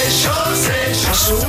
c'est chaud.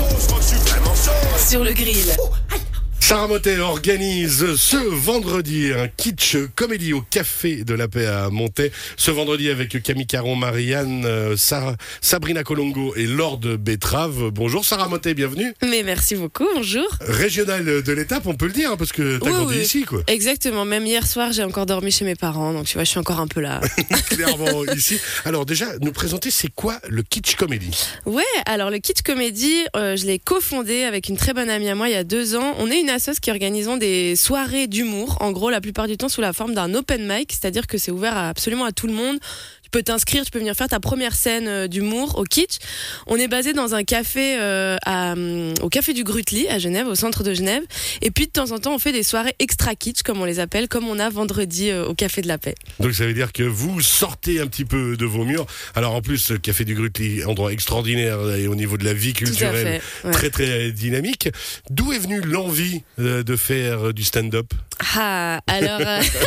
Sur le grill. Sarah Motet organise ce vendredi un kitsch comédie au Café de la Paix à Montaix. Ce vendredi avec Camille Caron, Marianne, Sabrina Colongo et Lord Betrave. Bonjour Sarah Motet, bienvenue. Mais merci beaucoup, bonjour. Régionale de l'étape, on peut le dire, hein, parce que t'as grandi ici, quoi. Exactement, même hier soir j'ai encore dormi chez mes parents, donc tu vois, je suis encore un peu là. Clairement ici. Alors déjà, nous présenter, c'est quoi le kitsch comédie ? Ouais, alors le kitsch comédie, je l'ai cofondé avec une très bonne amie à moi il y a 2 ans. On est une assoce qui organisons des soirées d'humour, en gros la plupart du temps sous la forme d'un open mic, c'est-à-dire que c'est ouvert absolument à tout le monde. Tu peux t'inscrire, tu peux venir faire ta première scène d'humour au kitsch. On est basé dans un café au Café du Grutli à Genève, au centre de Genève. Et puis de temps en temps, on fait des soirées extra kitsch, comme on les appelle, comme on a vendredi au Café de la Paix. Donc ça veut dire que vous sortez un petit peu de vos murs. Alors en plus, le Café du Grutli, endroit extraordinaire et au niveau de la vie culturelle, ouais. très très dynamique. D'où est venue l'envie de faire du stand-up ? Alors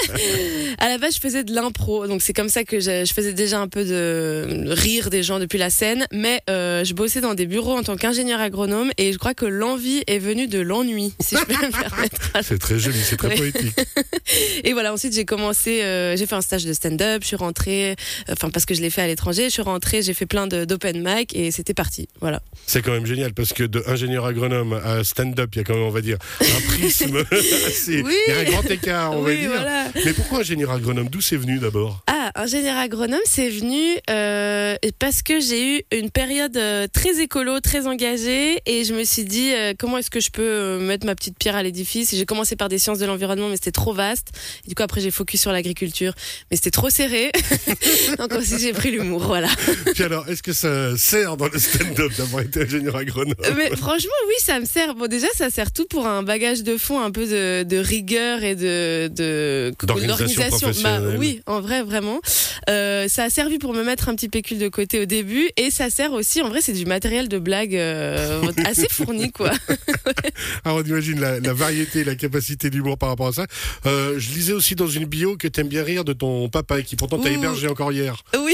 à la base je faisais de l'impro, donc c'est comme ça que je faisais déjà un peu de rire des gens depuis la scène, mais je bossais dans des bureaux en tant qu'ingénieur agronome et je crois que l'envie est venue de l'ennui, si je peux me permettre. C'est très joli, c'est très poétique. Et voilà, ensuite j'ai commencé, j'ai fait un stage de stand-up, je suis rentrée, parce que je l'ai fait à l'étranger, je suis rentrée, j'ai fait plein d'open mic et c'était parti, voilà. C'est quand même génial parce que de ingénieur agronome à stand-up, il y a quand même, on va dire, un prisme assez... Oui. Il y a un grand écart, on va dire. Voilà. Mais pourquoi ingénieur agronome ? D'où c'est venu d'abord ? Ingénieur agronome, c'est venu parce que j'ai eu une période très écolo, très engagée, et je me suis dit comment est-ce que je peux mettre ma petite pierre à l'édifice. Et j'ai commencé par des sciences de l'environnement, mais c'était trop vaste. Et du coup après j'ai focus sur l'agriculture, mais c'était trop serré. Donc aussi j'ai pris l'humour, voilà. Puis alors, est-ce que ça sert dans le stand-up d'avoir été ingénieur agronome ? Mais franchement, oui, ça me sert. Bon, déjà, ça sert tout pour un bagage de fond, un peu de rigueur et d'organisation professionnelle. Oui, en vrai, vraiment. Ça a servi pour me mettre un petit pécule de côté au début, et ça sert aussi, en vrai, c'est du matériel de blague assez fourni, quoi. Alors on imagine la variété, la capacité d'humour par rapport à ça. Je lisais aussi dans une bio que t'aimes bien rire de ton papa, qui pourtant t'a hébergé encore hier. Oui,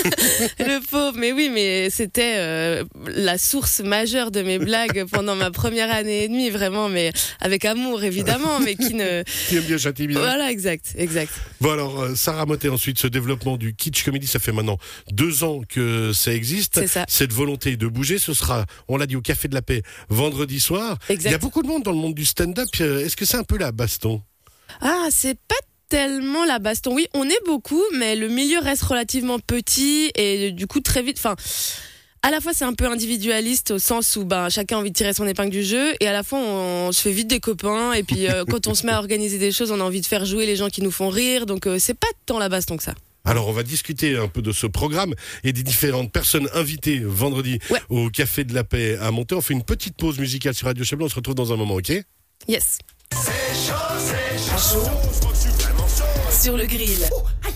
le pauvre. Mais oui, mais c'était la source majeure de mes blagues pendant ma première année et demie, vraiment, mais avec amour, évidemment, mais qui aime bien châtier bien. Voilà, exact. Bon alors, Sarah Motet, ensuite, ce développement du kitsch comédie, ça fait maintenant 2 ans que ça existe. C'est ça. Cette volonté de bouger, ce sera, on l'a dit, au Café de la Paix, vendredi soir. Exact. Il y a beaucoup de monde dans le monde du stand-up. Est-ce que c'est un peu la baston ? C'est pas tellement la baston. Oui, on est beaucoup, mais le milieu reste relativement petit et du coup très vite... À la fois, c'est un peu individualiste au sens où chacun a envie de tirer son épingle du jeu, et à la fois, on se fait vite des copains, et puis quand on se met à organiser des choses, on a envie de faire jouer les gens qui nous font rire, donc c'est pas tant la baston que ça. Alors, on va discuter un peu de ce programme et des différentes personnes invitées vendredi au Café de la Paix à Montaix. On fait une petite pause musicale sur Radio Chablais, on se retrouve dans un moment, ok ? Yes. C'est chaud. Sur le grill.